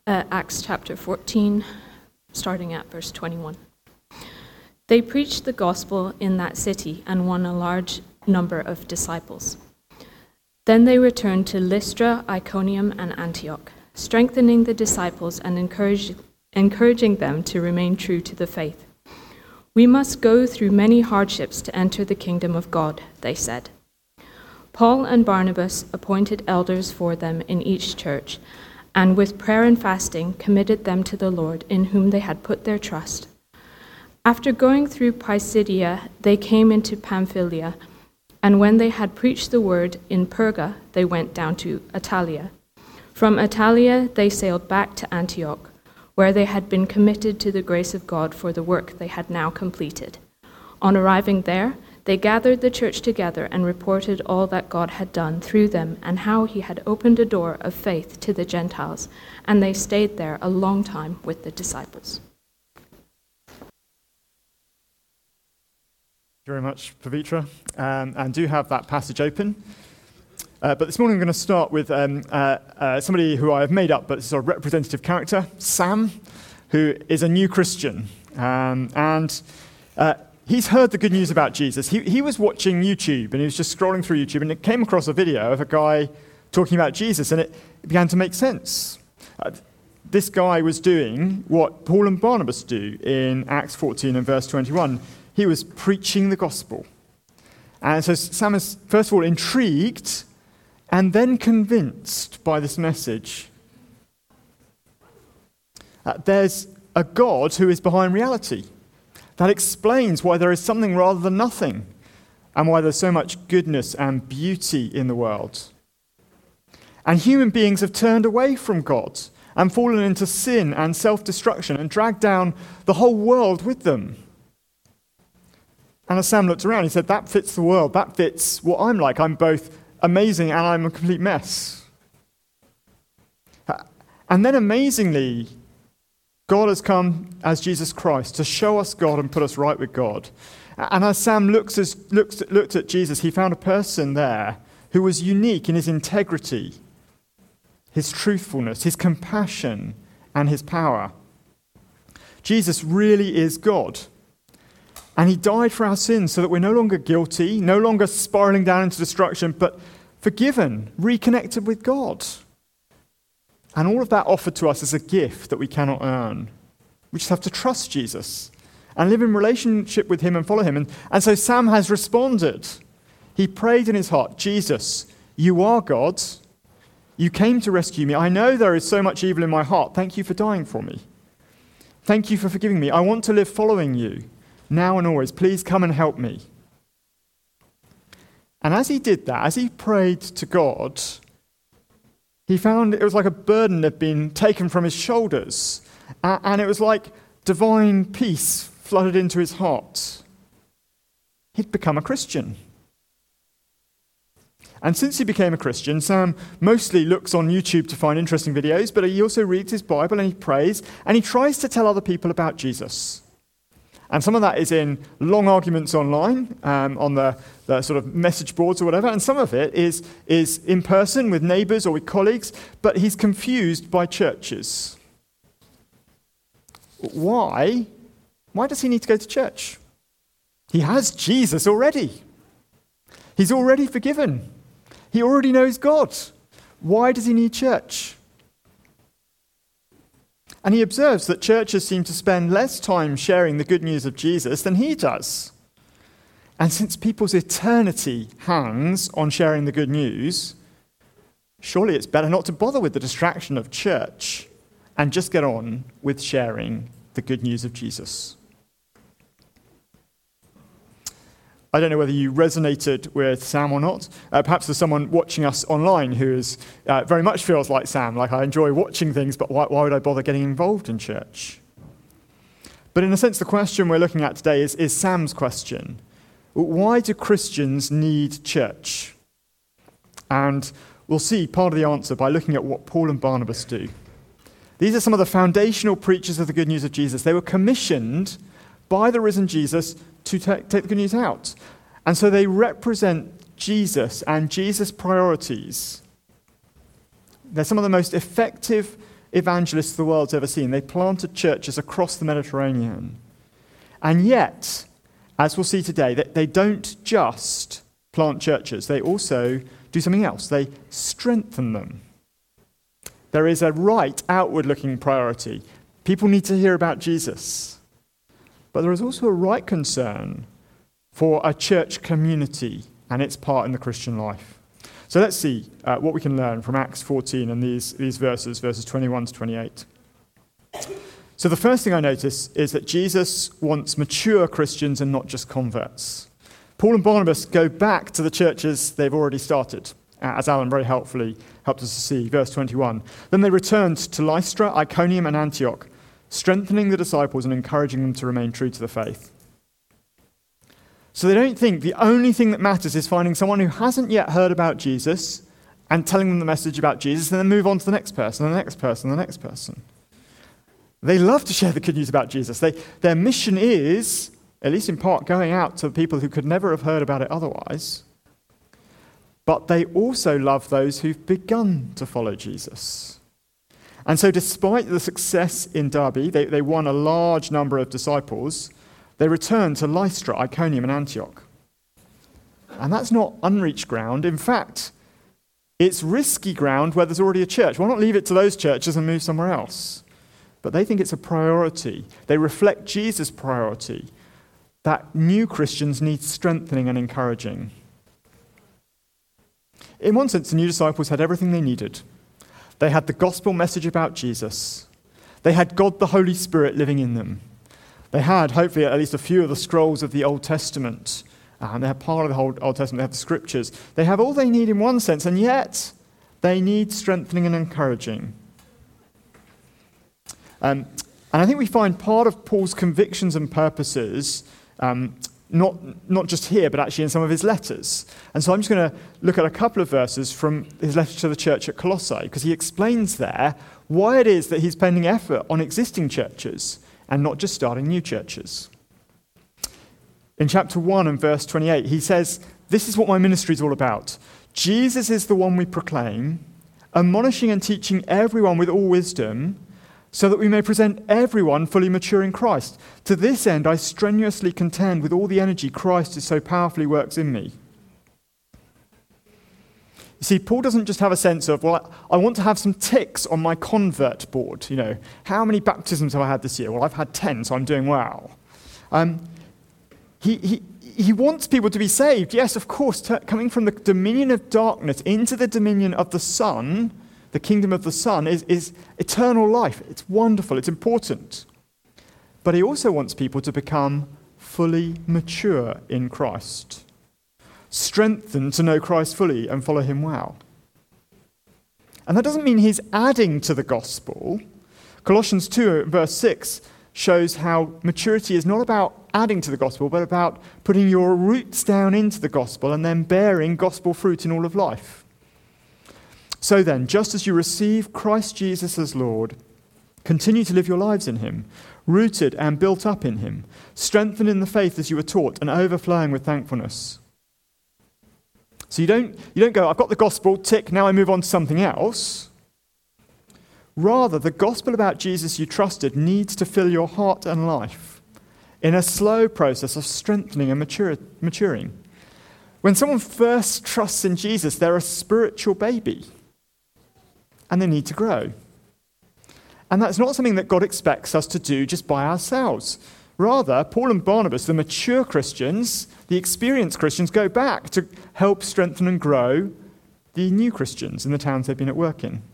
Acts chapter 14, starting at verse 21. They preached the gospel in that city and won a large number of disciples. Then they returned to Lystra, Iconium, and Antioch, strengthening the disciples and encouraging them to remain true to the faith. "We must go through many hardships to enter the kingdom of God," they said. Paul and Barnabas appointed elders for them in each church, and with prayer and fasting committed them to the Lord, in whom they had put their trust. After going through Pisidia, they came into Pamphylia, and when they had preached the word in Perga, they went down to Attalia. From Attalia, they sailed back to Antioch, where they had been committed to the grace of God for the work they had now completed. On arriving there, they gathered the church together and reported all that God had done through them and how he had opened a door of faith to the Gentiles, and they stayed there a long time with the disciples. Thank you very much, Pavitra, and do have that passage open. But this morning I'm going to start with somebody who I have made up, but it's a representative character, Sam, who is a new Christian. He's heard the good news about Jesus. He was watching YouTube, and he was just scrolling through YouTube, and it came across a video of a guy talking about Jesus, and it began to make sense. This guy was doing what Paul and Barnabas do in Acts 14 and verse 21. He was preaching the gospel. And so Sam is, first of all, intrigued and then convinced by this message. There's a God who is behind reality. That explains why there is something rather than nothing, and why there's so much goodness and beauty in the world. And human beings have turned away from God and fallen into sin and self-destruction and dragged down the whole world with them. And as Sam looked around, he said, that fits the world. That fits what I'm like. I'm both amazing and I'm a complete mess. And then amazingly, God has come as Jesus Christ to show us God and put us right with God. And as Sam looked at Jesus, he found a person there who was unique in his integrity, his truthfulness, his compassion, and his power. Jesus really is God. And he died for our sins so that we're no longer guilty, no longer spiraling down into destruction, but forgiven, reconnected with God. And all of that offered to us as a gift that we cannot earn. We just have to trust Jesus and live in relationship with him and follow him. And so Sam has responded. He prayed in his heart, Jesus, you are God. You came to rescue me. I know there is so much evil in my heart. Thank you for dying for me. Thank you for forgiving me. I want to live following you now and always. Please come and help me. And as he did that, as he prayed to God, he found it was like a burden had been taken from his shoulders, and it was like divine peace flooded into his heart. He'd become a Christian. And since he became a Christian, Sam mostly looks on YouTube to find interesting videos, but he also reads his Bible and he prays, and he tries to tell other people about Jesus. And some of that is in long arguments online, on the sort of message boards or whatever, and some of it is in person with neighbours or with colleagues, but he's confused by churches. Why? Why does he need to go to church? He has Jesus already. He's already forgiven. He already knows God. Why does he need church? And he observes that churches seem to spend less time sharing the good news of Jesus than he does. And since people's eternity hangs on sharing the good news, surely it's better not to bother with the distraction of church and just get on with sharing the good news of Jesus. I don't know whether you resonated with Sam or not. Perhaps there's someone watching us online who very much feels like Sam, like I enjoy watching things, but why would I bother getting involved in church? But in a sense, the question we're looking at today is Sam's question. Why do Christians need church? And we'll see part of the answer by looking at what Paul and Barnabas do. These are some of the foundational preachers of the good news of Jesus. They were commissioned by the risen Jesus to take the good news out. And so they represent Jesus and Jesus' priorities. They're some of the most effective evangelists the world's ever seen. They planted churches across the Mediterranean. And yet, as we'll see today, they don't just plant churches. They also do something else. They strengthen them. There is a right, outward-looking priority. People need to hear about Jesus. But there is also a right concern for a church community and its part in the Christian life. So let's see what we can learn from Acts 14 and these verses 21 to 28. So the first thing I notice is that Jesus wants mature Christians and not just converts. Paul and Barnabas go back to the churches they've already started, as Alan very helpfully helped us to see. Verse 21. Then they returned to Lystra, Iconium, and Antioch, strengthening the disciples and encouraging them to remain true to the faith. So they don't think the only thing that matters is finding someone who hasn't yet heard about Jesus and telling them the message about Jesus, and then move on to the next person, the next person, the next person. They love to share the good news about Jesus. Their mission is, at least in part, going out to people who could never have heard about it otherwise. But they also love those who've begun to follow Jesus. And so despite the success in Derbe, they won a large number of disciples, they returned to Lystra, Iconium, and Antioch. And that's not unreached ground. In fact, it's risky ground where there's already a church. Why not leave it to those churches and move somewhere else? But they think it's a priority. They reflect Jesus' priority, that new Christians need strengthening and encouraging. In one sense, the new disciples had everything they needed. They had the gospel message about Jesus. They had God the Holy Spirit living in them. They had, hopefully, at least a few of the scrolls of the Old Testament. They have part of the whole Old Testament. They have the scriptures. They have all they need in one sense, and yet they need strengthening and encouraging. And I think we find part of Paul's convictions and purposes, not just here, but actually in some of his letters. And so I'm just going to look at a couple of verses from his letter to the church at Colossae, because he explains there why it is that he's spending effort on existing churches and not just starting new churches. In chapter 1 and verse 28, he says, "This is what my ministry is all about. Jesus is the one we proclaim, admonishing and teaching everyone with all wisdom, so that we may present everyone fully mature in Christ. To this end, I strenuously contend with all the energy Christ so powerfully works in me." You see, Paul doesn't just have a sense of, well, I want to have some ticks on my convert board. You know, how many baptisms have I had this year? Well, I've had 10, so I'm doing well. He wants people to be saved. Yes, of course, coming from the dominion of darkness into the dominion of the Son, the kingdom of the Son, is eternal life. It's wonderful. It's important. But he also wants people to become fully mature in Christ, strengthened to know Christ fully and follow him well. And that doesn't mean he's adding to the gospel. Colossians 2, verse 6, shows how maturity is not about adding to the gospel, but about putting your roots down into the gospel and then bearing gospel fruit in all of life. So then, just as you receive Christ Jesus as Lord, continue to live your lives in him, rooted and built up in him, strengthened in the faith as you were taught, and overflowing with thankfulness. So you don't go, I've got the gospel, tick, now I move on to something else. Rather, the gospel about Jesus you trusted needs to fill your heart and life in a slow process of strengthening and maturing. When someone first trusts in Jesus, they're a spiritual baby, and they need to grow. And that's not something that God expects us to do just by ourselves. Rather, Paul and Barnabas, the mature Christians, the experienced Christians, go back to help strengthen and grow the new Christians in the towns they've been at work in.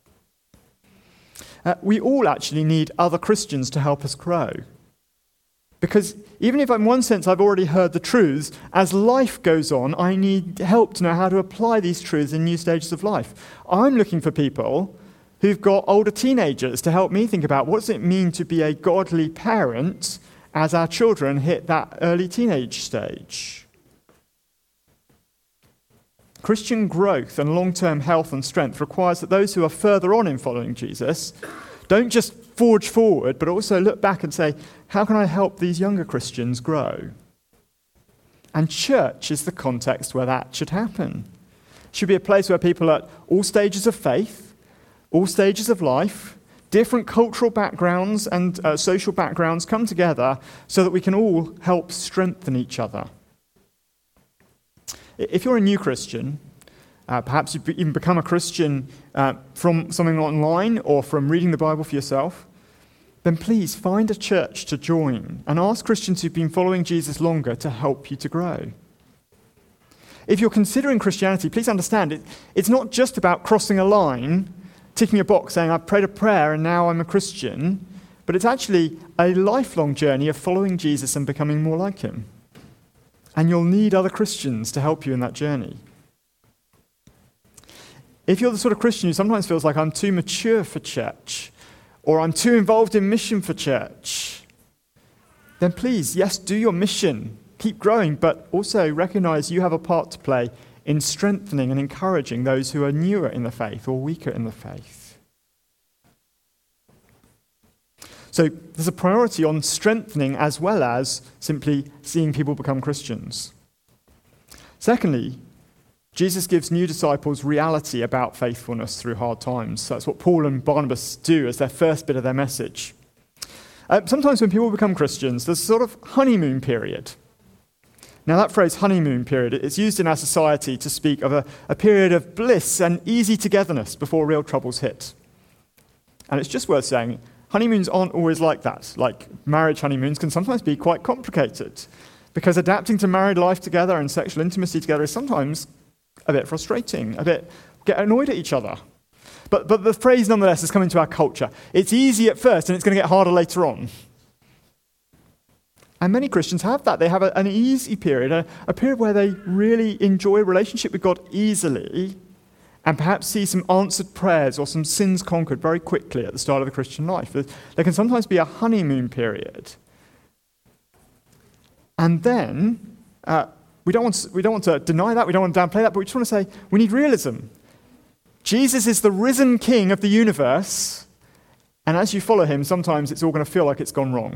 We all actually need other Christians to help us grow. Because even if in one sense I've already heard the truths, as life goes on, I need help to know how to apply these truths in new stages of life. I'm looking for people who've got older teenagers to help me think about what does it mean to be a godly parent as our children hit that early teenage stage. Christian growth and long-term health and strength requires that those who are further on in following Jesus don't just forge forward, but also look back and say, how can I help these younger Christians grow? And church is the context where that should happen. It should be a place where people at all stages of faith, all stages of life, Different cultural backgrounds and social backgrounds come together so that we can all help strengthen each other. If you're a new Christian, perhaps you've even become a Christian from something online or from reading the Bible for yourself, then please find a church to join and ask Christians who've been following Jesus longer to help you to grow. If you're considering Christianity, please understand it's not just about crossing a line, ticking a box saying, I've prayed a prayer and now I'm a Christian, but it's actually a lifelong journey of following Jesus and becoming more like him. And you'll need other Christians to help you in that journey. If you're the sort of Christian who sometimes feels like I'm too mature for church, or I'm too involved in mission for church, then please, yes, do your mission, keep growing, but also recognize you have a part to play in strengthening and encouraging those who are newer in the faith or weaker in the faith. So there's a priority on strengthening as well as simply seeing people become Christians. Secondly, Jesus gives new disciples reality about faithfulness through hard times. So that's what Paul and Barnabas do as their first bit of their message. Sometimes when people become Christians, there's a sort of honeymoon period. Now that phrase honeymoon period, it's used in our society to speak of a period of bliss and easy togetherness before real troubles hit. And it's just worth saying, honeymoons aren't always like that. Like marriage honeymoons can sometimes be quite complicated because adapting to married life together and sexual intimacy together is sometimes a bit frustrating, get annoyed at each other. But the phrase nonetheless has come into our culture. It's easy at first and it's going to get harder later on. And many Christians have that. They have an easy period, a period where they really enjoy a relationship with God easily and perhaps see some answered prayers or some sins conquered very quickly at the start of the Christian life. There can sometimes be a honeymoon period. And then, we don't want to deny that, we don't want to downplay that, but we just want to say we need realism. Jesus is the risen King of the universe, and as you follow him, sometimes it's all going to feel like it's gone wrong.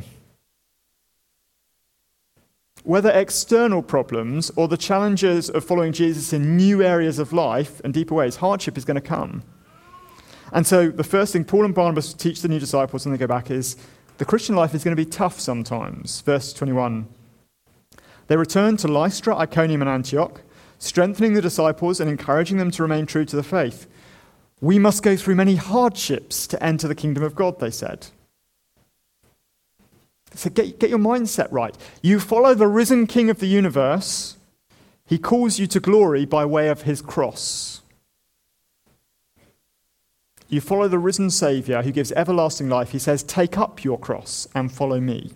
Whether external problems or the challenges of following Jesus in new areas of life and deeper ways, hardship is going to come. And so the first thing Paul and Barnabas teach the new disciples when they go back is the Christian life is going to be tough sometimes. Verse 21. They returned to Lystra, Iconium, and Antioch, strengthening the disciples and encouraging them to remain true to the faith. We must go through many hardships to enter the kingdom of God, they said. So get your mindset right. You follow the risen King of the universe. He calls you to glory by way of his cross. You follow the risen Saviour who gives everlasting life. He says, take up your cross and follow me.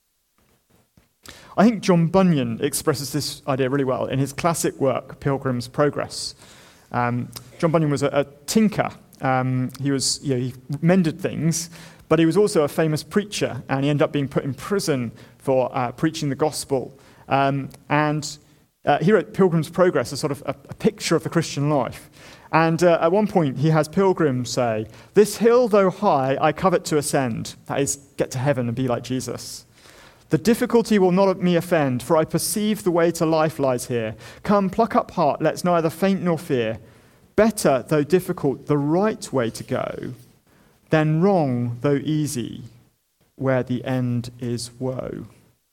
I think John Bunyan expresses this idea really well in his classic work, Pilgrim's Progress. John Bunyan was a tinker. He mended things, but he was also a famous preacher, and he ended up being put in prison for preaching the gospel. Here at Pilgrim's Progress, a sort of a picture of the Christian life. And at one point, he has pilgrims say, "This hill, though high, I covet to ascend." That is, get to heaven and be like Jesus. "The difficulty will not me offend, for I perceive the way to life lies here. Come, pluck up heart, let's neither faint nor fear. Better, though difficult, the right way to go, than wrong, though easy, where the end is woe."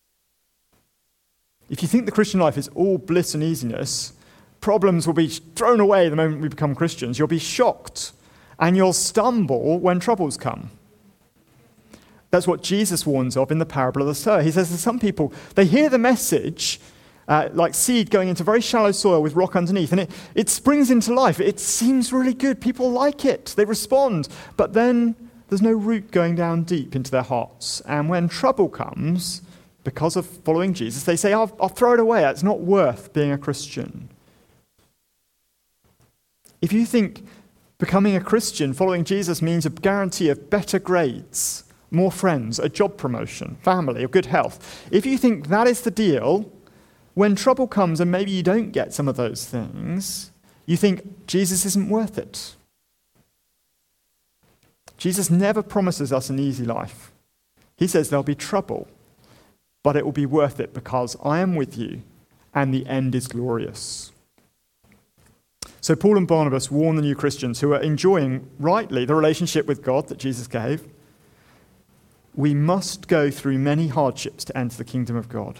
If you think the Christian life is all bliss and easiness, problems will be thrown away the moment we become Christians. You'll be shocked, and you'll stumble when troubles come. That's what Jesus warns of in the parable of the sower. He says that some people, they hear the message like seed going into very shallow soil with rock underneath, and it springs into life. It seems really good. People like it. They respond. But then there's no root going down deep into their hearts. And when trouble comes, because of following Jesus, they say, I'll throw it away. It's not worth being a Christian. If you think becoming a Christian, following Jesus, means a guarantee of better grades, more friends, a job promotion, family, or good health, if you think that is the deal, when trouble comes and maybe you don't get some of those things, you think Jesus isn't worth it. Jesus never promises us an easy life. He says there'll be trouble, but it will be worth it because I am with you and the end is glorious. So Paul and Barnabas warn the new Christians who are enjoying, rightly, the relationship with God that Jesus gave. We must go through many hardships to enter the kingdom of God.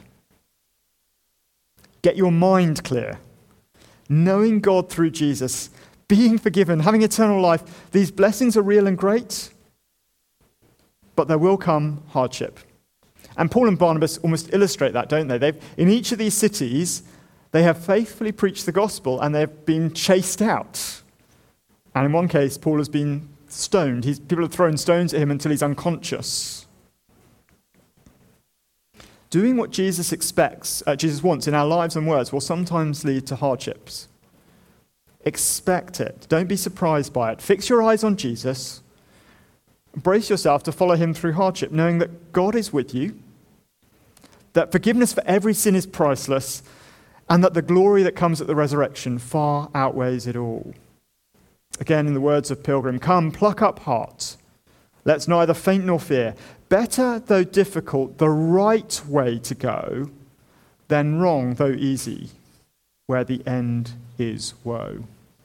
Get your mind clear. Knowing God through Jesus, being forgiven, having eternal life, these blessings are real and great, but there will come hardship. And Paul and Barnabas almost illustrate that, don't they? In each of these cities, they have faithfully preached the gospel and they've been chased out. And in one case, Paul has been stoned. People have thrown stones at him until he's unconscious. Doing what Jesus wants in our lives and words will sometimes lead to hardships. Expect it. Don't be surprised by it. Fix your eyes on Jesus. Brace yourself to follow him through hardship, knowing that God is with you, that forgiveness for every sin is priceless, and that the glory that comes at the resurrection far outweighs it all. Again, in the words of Pilgrim, come, pluck up heart. Let's neither faint nor fear. Better, though difficult, the right way to go than wrong, though easy, where the end is woe.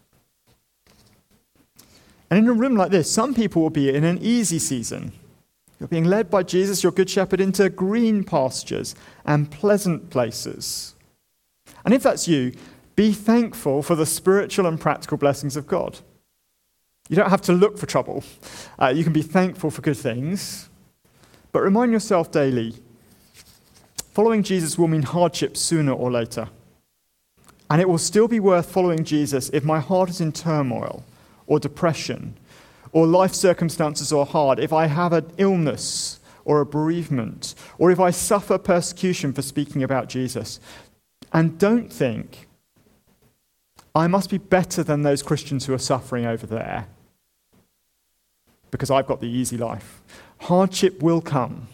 And in a room like this, some people will be in an easy season. You're being led by Jesus, your good shepherd, into green pastures and pleasant places. And if that's you, be thankful for the spiritual and practical blessings of God. You don't have to look for trouble. You can be thankful for good things. But remind yourself daily, following Jesus will mean hardship sooner or later. And it will still be worth following Jesus if my heart is in turmoil or depression or life circumstances are hard, if I have an illness or a bereavement, or if I suffer persecution for speaking about Jesus. And don't think, I must be better than those Christians who are suffering over there because I've got the easy life. Hardship will come.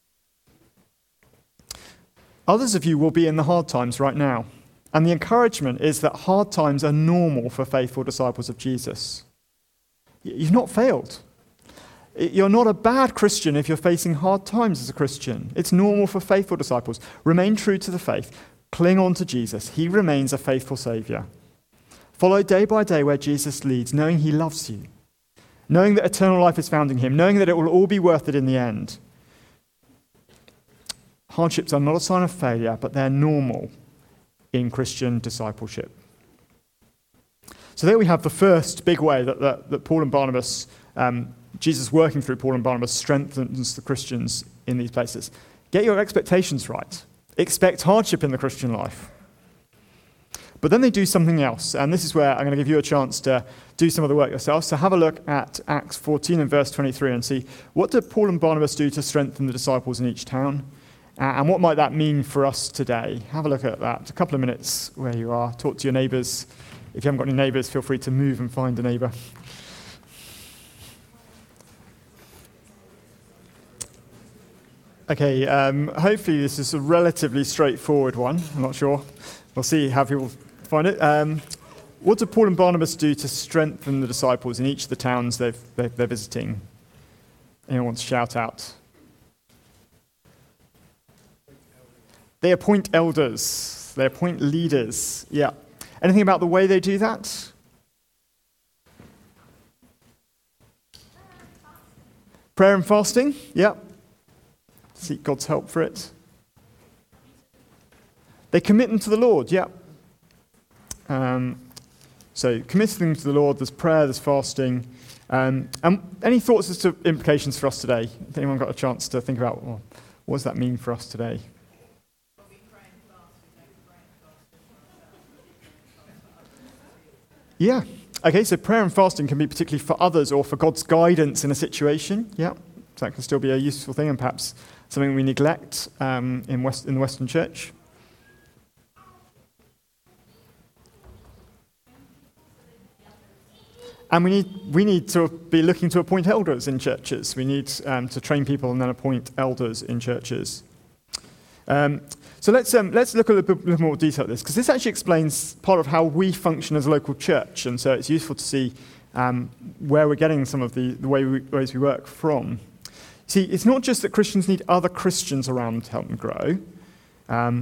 Others of you will be in the hard times right now. And the encouragement is that hard times are normal for faithful disciples of Jesus. You've not failed. You're not a bad Christian if you're facing hard times as a Christian. It's normal for faithful disciples. Remain true to the faith. Cling on to Jesus. He remains a faithful Saviour. Follow day by day where Jesus leads, knowing he loves you, knowing that eternal life is found in him, knowing that it will all be worth it in the end. Hardships are not a sign of failure, but they're normal in Christian discipleship. So there we have the first big way that Paul and Barnabas, Jesus working through Paul and Barnabas, strengthens the Christians in these places. Get your expectations right. Expect hardship in the Christian life. But then they do something else, and this is where I'm going to give you a chance to do some of the work yourself. So have a look at Acts 14 and verse 23 and see, what did Paul and Barnabas do to strengthen the disciples in each town? And what might that mean for us today? Have a look at that. A couple of minutes where you are. Talk to your neighbours. If you haven't got any neighbours, feel free to move and find a neighbour. Okay, hopefully this is a relatively straightforward one. I'm not sure. We'll see how people find it. What did Paul and Barnabas do to strengthen the disciples in each of the towns they're visiting? Anyone wants to shout out? They appoint elders. They appoint leaders. Yeah. Anything about the way they do that? Prayer and fasting. Yeah. Seek God's help for it. They commit them to the Lord. Yeah. So committing them to the Lord, there's prayer, there's fasting. And any thoughts as to implications for us today? Has anyone got a chance to think about, well, what does that mean for us today? Yeah. Okay, so prayer and fasting can be particularly for others or for God's guidance in a situation. Yeah. So that can still be a useful thing and perhaps something we neglect in the Western Church. And we need to be looking to appoint elders in churches. We need to train people and then appoint elders in churches. So let's look a little more detail at this, because this actually explains part of how we function as a local church, and so it's useful to see where we're getting some of the ways we work from. See, it's not just that Christians need other Christians around to help them grow.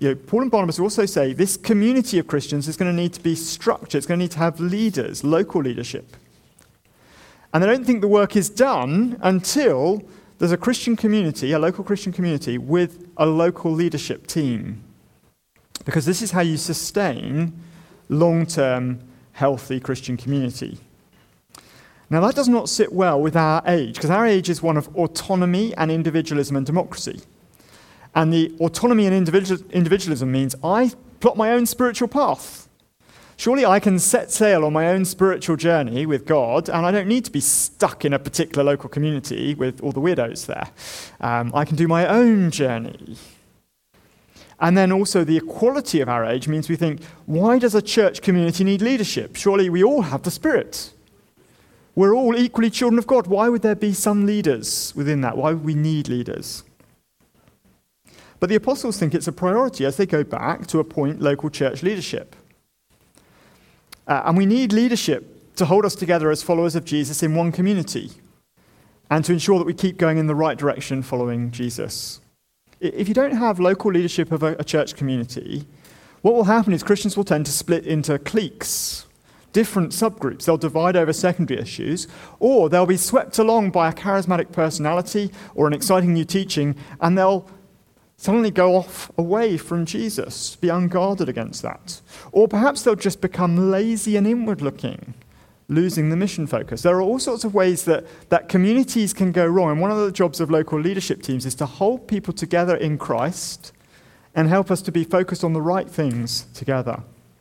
Paul and Barnabas also say this community of Christians is going to need to be structured. It's going to need to have leaders, local leadership. And they don't think the work is done until there's a Christian community, a local Christian community, with a local leadership team. Because this is how you sustain long-term, healthy Christian community. Now, that does not sit well with our age, because our age is one of autonomy and individualism and democracy. And the autonomy and individualism means I plot my own spiritual path. Surely I can set sail on my own spiritual journey with God, and I don't need to be stuck in a particular local community with all the weirdos there. I can do my own journey. And then also the equality of our age means we think, why does a church community need leadership? Surely we all have the Spirit. We're all equally children of God. Why would there be some leaders within that? Why would we need leaders? But the apostles think it's a priority as they go back to appoint local church leadership. And we need leadership to hold us together as followers of Jesus in one community and to ensure that we keep going in the right direction following Jesus. If you don't have local leadership of a church community, what will happen is Christians will tend to split into cliques, different subgroups. They'll divide over secondary issues, or they'll be swept along by a charismatic personality or an exciting new teaching, and they'll suddenly go off away from Jesus, be unguarded against that. Or perhaps they'll just become lazy and inward-looking, losing the mission focus. There are all sorts of ways that communities can go wrong, and one of the jobs of local leadership teams is to hold people together in Christ and help us to be focused on the right things together.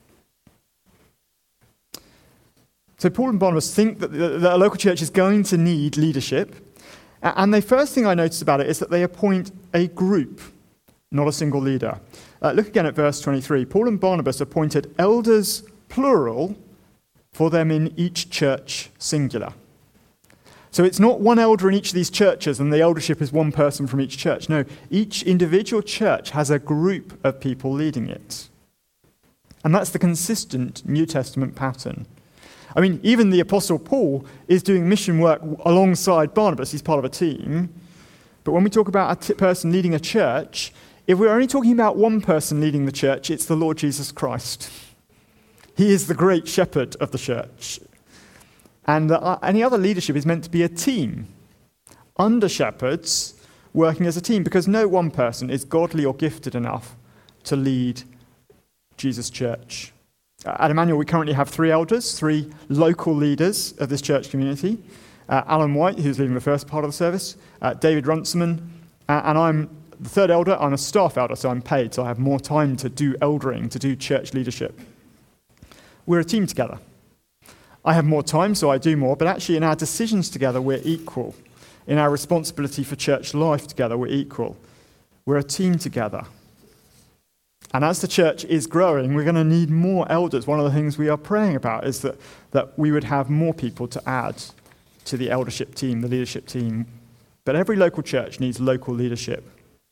So Paul and Barnabas think that a local church is going to need leadership, and the first thing I notice about it is that they appoint a group, not a single leader. Look again at verse 23. Paul and Barnabas appointed elders, plural, for them in each church, singular. So it's not one elder in each of these churches and the eldership is one person from each church. No, each individual church has a group of people leading it. And that's the consistent New Testament pattern. I mean, even the Apostle Paul is doing mission work alongside Barnabas. He's part of a team. But when we talk about a person leading a church, if we're only talking about one person leading the church, it's the Lord Jesus Christ. He is the great shepherd of the church. And any other leadership is meant to be a team, under shepherds working as a team, because no one person is godly or gifted enough to lead Jesus' church. At Emmanuel, we currently have 3 elders, 3 local leaders of this church community. Alan White, who's leading the first part of the service, David Runciman, and I'm the 3rd elder. I'm a staff elder, so I'm paid, so I have more time to do eldering, to do church leadership. We're a team together. I have more time, so I do more, but actually in our decisions together, we're equal. In our responsibility for church life together, we're equal. We're a team together. And as the church is growing, we're going to need more elders. One of the things we are praying about is that we would have more people to add to the eldership team, the leadership team. But every local church needs local leadership.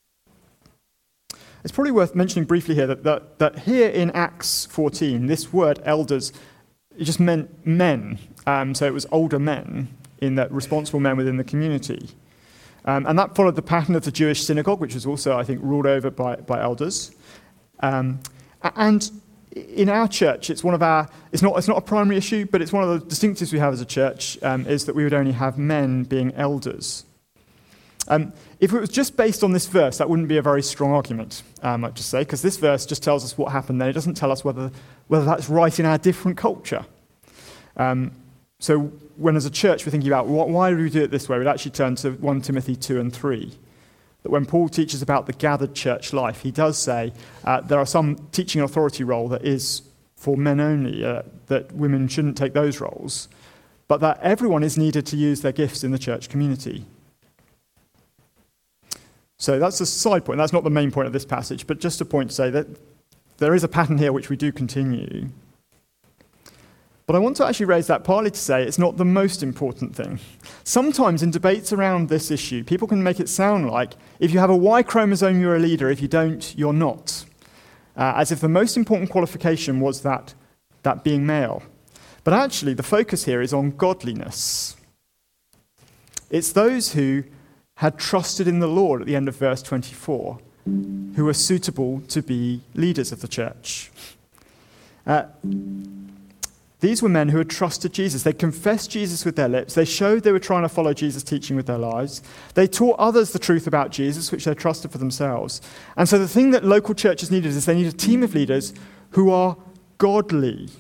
It's probably worth mentioning briefly here that here in Acts 14, this word elders, it just meant men. So it was older men, in that responsible men within the community. And that followed the pattern of the Jewish synagogue, which was also, I think, ruled over by elders. And in our church, it's not a primary issue, but it's one of the distinctives we have as a church, is that we would only have men being elders. If it was just based on this verse, that wouldn't be a very strong argument, I'd just say, because this verse just tells us what happened then. It doesn't tell us whether that's right in our different culture. So when as a church we're thinking about why do we do it this way, we'd actually turn to 1 Timothy 2 and 3. That when Paul teaches about the gathered church life, he does say there are some teaching authority role that is for men only, that women shouldn't take those roles, but that everyone is needed to use their gifts in the church community. So that's a side point. That's not the main point of this passage, but just a point to say that there is a pattern here which we do continue. But I want to actually raise that partly to say it's not the most important thing. Sometimes in debates around this issue, people can make it sound like if you have a Y chromosome, you're a leader. If you don't, you're not. As if the most important qualification was that being male. But actually, the focus here is on godliness. It's those who had trusted in the Lord at the end of verse 24 who are suitable to be leaders of the church. These were men who had trusted Jesus. They confessed Jesus with their lips. They showed they were trying to follow Jesus' teaching with their lives. They taught others the truth about Jesus, which they trusted for themselves. And so the thing that local churches needed is they need a team of leaders who are godly.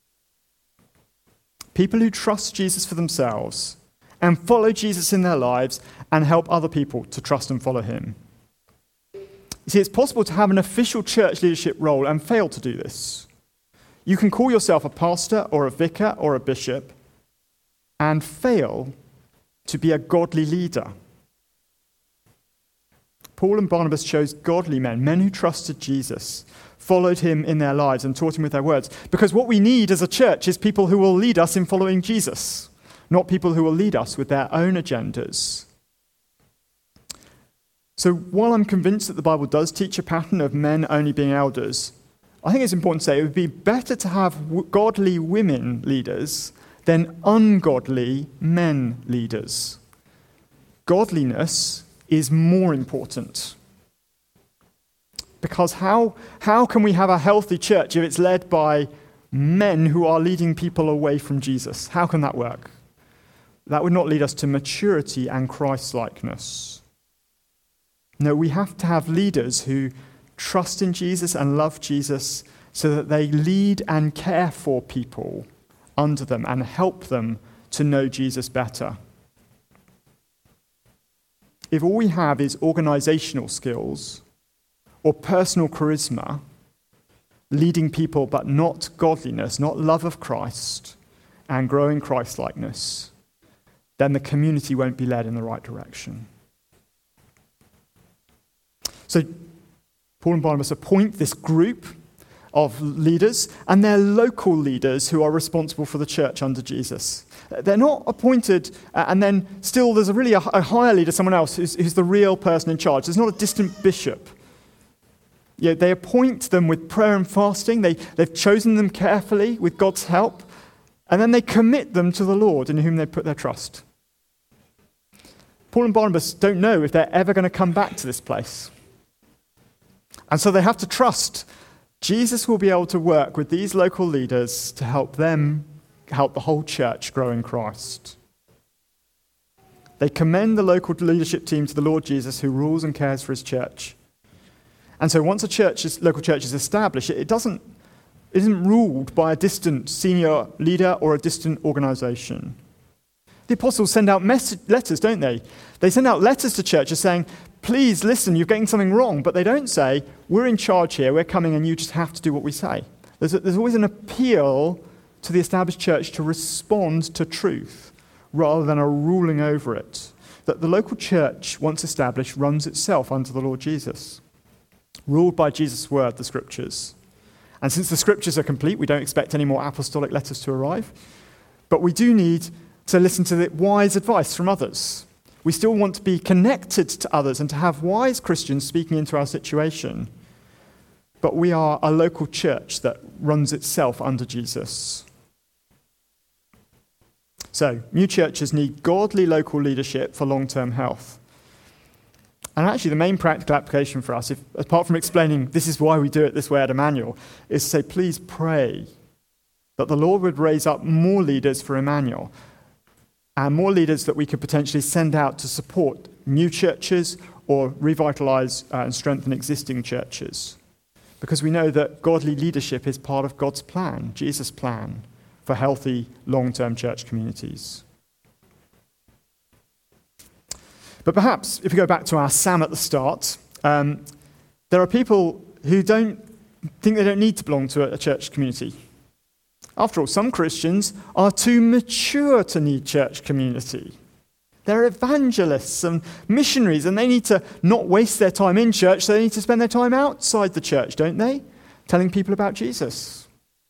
People who trust Jesus for themselves and follow Jesus in their lives and help other people to trust and follow him. You see, it's possible to have an official church leadership role and fail to do this. You can call yourself a pastor or a vicar or a bishop and fail to be a godly leader. Paul and Barnabas chose godly men who trusted Jesus, followed him in their lives and taught him with their words. Because what we need as a church is people who will lead us in following Jesus, not people who will lead us with their own agendas. So while I'm convinced that the Bible does teach a pattern of men only being elders, I think it's important to say it would be better to have godly women leaders than ungodly men leaders. Godliness is more important. Because how can we have a healthy church if it's led by men who are leading people away from Jesus? How can that work? That would not lead us to maturity and Christ-likeness. No, we have to have leaders who trust in Jesus and love Jesus so that they lead and care for people under them and help them to know Jesus better. If all we have is organizational skills or personal charisma, leading people but not godliness, not love of Christ and growing Christ-likeness, then the community won't be led in the right direction. So Paul and Barnabas appoint this group of leaders, and they're local leaders who are responsible for the church under Jesus. They're not appointed, and then still there's a higher leader, someone else who's the real person in charge. There's not a distant bishop. They appoint them with prayer and fasting. They've chosen them carefully with God's help, and then they commit them to the Lord in whom they put their trust. Paul and Barnabas don't know if they're ever going to come back to this place. And so they have to trust Jesus will be able to work with these local leaders to help them help the whole church grow in Christ. They commend the local leadership team to the Lord Jesus, who rules and cares for his church. And so once local church is established, it isn't ruled by a distant senior leader or a distant organization. The apostles send out letters, don't they? They send out letters to churches saying, please listen, you're getting something wrong. But they don't say, we're in charge here, we're coming and you just have to do what we say. There's always an appeal to the established church to respond to truth rather than a ruling over it. That the local church, once established, runs itself under the Lord Jesus, ruled by Jesus' word, the scriptures. And since the scriptures are complete, we don't expect any more apostolic letters to arrive. But we do need to listen to the wise advice from others. We still want to be connected to others and to have wise Christians speaking into our situation. But we are a local church that runs itself under Jesus. So, new churches need godly local leadership for long-term health. And actually, the main practical application for us, apart from explaining this is why we do it this way at Emmanuel, is to say, please pray that the Lord would raise up more leaders for Emmanuel, and more leaders that we could potentially send out to support new churches or revitalize and strengthen existing churches. Because we know that godly leadership is part of God's plan, Jesus' plan, for healthy, long-term church communities. But perhaps, if we go back to our Sam at the start, there are people who think they don't need to belong to a church community. After all, some Christians are too mature to need church community. They're evangelists and missionaries, and they need to not waste their time in church, so they need to spend their time outside the church, don't they? Telling people about Jesus.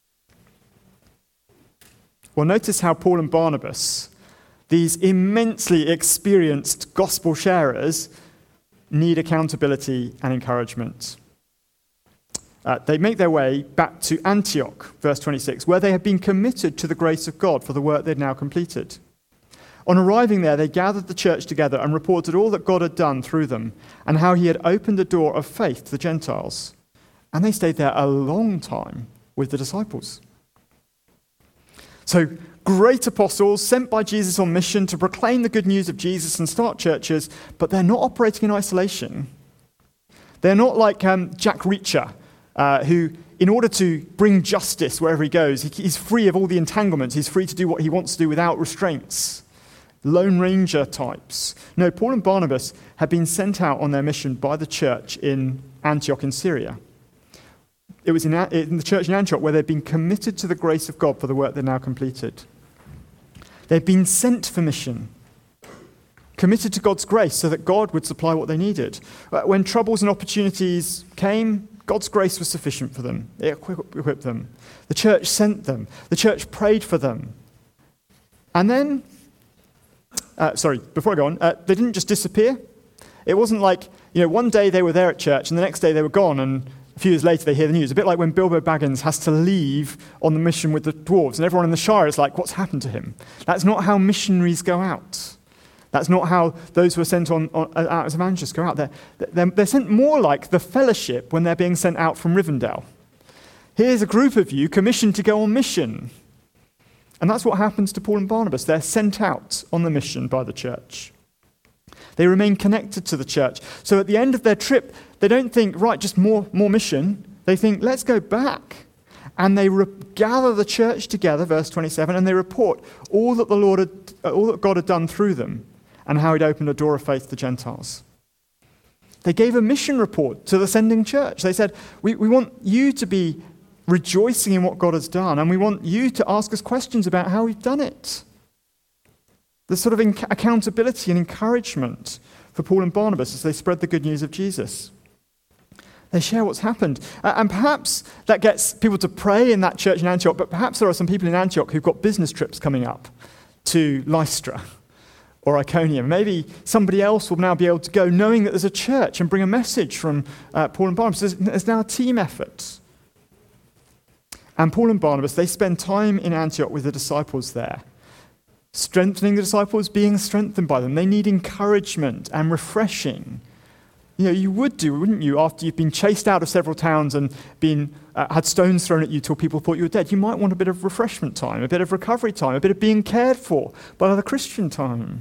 Well, notice how Paul and Barnabas, these immensely experienced gospel sharers, need accountability and encouragement. They make their way back to Antioch, verse 26, where they have been committed to the grace of God for the work they've now completed. On arriving there, they gathered the church together and reported all that God had done through them and how he had opened the door of faith to the Gentiles. And they stayed there a long time with the disciples. So, great apostles sent by Jesus on mission to proclaim the good news of Jesus and start churches, but they're not operating in isolation. They're not like Jack Reacher, who, in order to bring justice wherever he goes, he's free of all the entanglements. He's free to do what he wants to do without restraints. Lone Ranger types. No, Paul and Barnabas had been sent out on their mission by the church in Antioch in Syria. It was in the church in Antioch where they'd been committed to the grace of God for the work they'd now completed. They'd been sent for mission, committed to God's grace so that God would supply what they needed. When troubles and opportunities came, God's grace was sufficient for them. It equipped them. The church sent them. The church prayed for them. And then, before I go on, they didn't just disappear. It wasn't like, one day they were there at church and the next day they were gone and a few years later they hear the news. A bit like when Bilbo Baggins has to leave on the mission with the dwarves and everyone in the Shire is like, what's happened to him? That's not how missionaries go out. That's not how those who are sent out as evangelists go out. They're sent more like the fellowship when they're being sent out from Rivendell. Here's a group of you commissioned to go on mission. And that's what happens to Paul and Barnabas. They're sent out on the mission by the church. They remain connected to the church. So at the end of their trip, they don't think, right, just more mission. They think, let's go back. And they gather the church together, verse 27, and they report all that all that God had done through them and how he'd opened a door of faith to Gentiles. They gave a mission report to the sending church. They said, we want you to be rejoicing in what God has done, and we want you to ask us questions about how we've done it. The sort of accountability and encouragement for Paul and Barnabas as they spread the good news of Jesus. They share what's happened. And perhaps that gets people to pray in that church in Antioch, but perhaps there are some people in Antioch who've got business trips coming up to Lystra or Iconium. Maybe somebody else will now be able to go knowing that there's a church and bring a message from Paul and Barnabas. There's now a team effort. And Paul and Barnabas, they spend time in Antioch with the disciples there, strengthening the disciples, being strengthened by them. They need encouragement and refreshing. You would do, wouldn't you, after you've been chased out of several towns and had stones thrown at you till people thought you were dead. You might want a bit of refreshment time, a bit of recovery time, a bit of being cared for by other Christian time.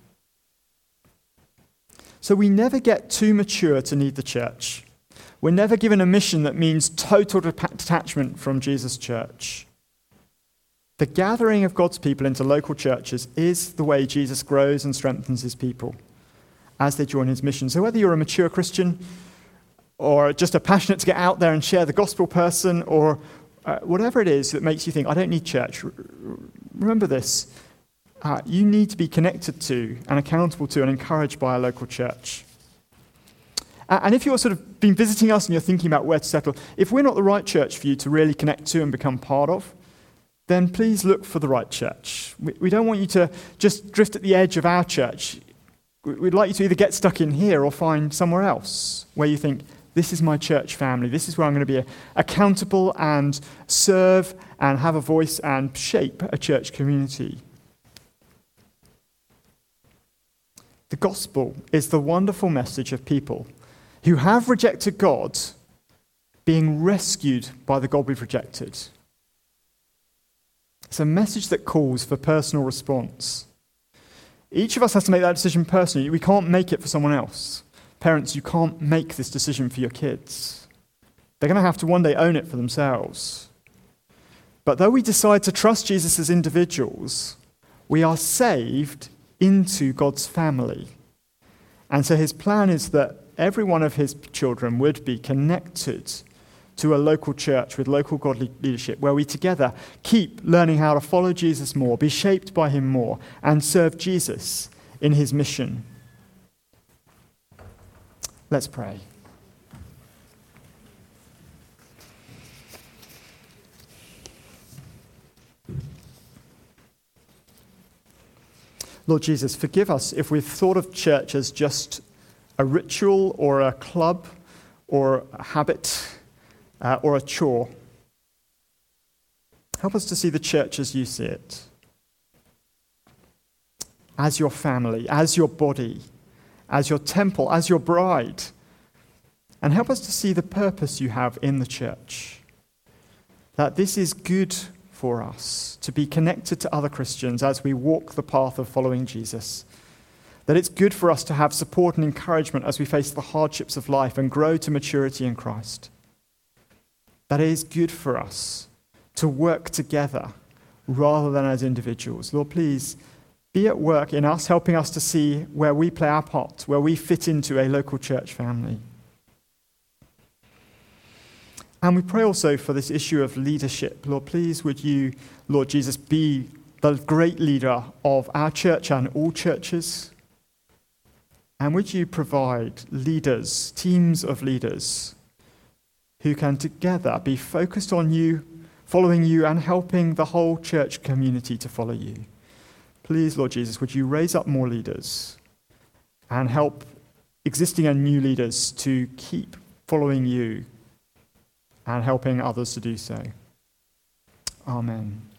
So we never get too mature to need the church. We're never given a mission that means total detachment from Jesus' church. The gathering of God's people into local churches is the way Jesus grows and strengthens his people as they join his mission. So whether you're a mature Christian or just a passionate to get out there and share the gospel person or whatever it is that makes you think, I don't need church, remember this. You need to be connected to and accountable to and encouraged by a local church. And if you're sort of been visiting us and you're thinking about where to settle, if we're not the right church for you to really connect to and become part of, then please look for the right church. We don't want you to just drift at the edge of our church. We'd like you to either get stuck in here or find somewhere else where you think, this is my church family. This is where I'm going to be accountable and serve and have a voice and shape a church community. The gospel is the wonderful message of people who have rejected God being rescued by the God we've rejected. It's a message that calls for personal response. Each of us has to make that decision personally. We can't make it for someone else. Parents, you can't make this decision for your kids. They're going to have to one day own it for themselves. But though we decide to trust Jesus as individuals, we are saved into God's family. And so his plan is that every one of his children would be connected to a local church with local godly leadership where we together keep learning how to follow Jesus more, be shaped by him more, and serve Jesus in his mission. Let's pray. Lord Jesus, forgive us if we've thought of church as just a ritual or a club or a habit or a chore. Help us to see the church as you see it. as your family, as your body, as your temple, as your bride. And help us to see the purpose you have in the church. That this is good for us to be connected to other Christians as we walk the path of following Jesus. That it's good for us to have support and encouragement as we face the hardships of life and grow to maturity in Christ. That it is good for us to work together rather than as individuals. Lord, please be at work in us, helping us to see where we play our part, where we fit into a local church family. And we pray also for this issue of leadership. Lord, please would you, Lord Jesus, be the great leader of our church and all churches. And would you provide leaders, teams of leaders, who can together be focused on you, following you, and helping the whole church community to follow you. Please, Lord Jesus, would you raise up more leaders and help existing and new leaders to keep following you and helping others to do so. Amen.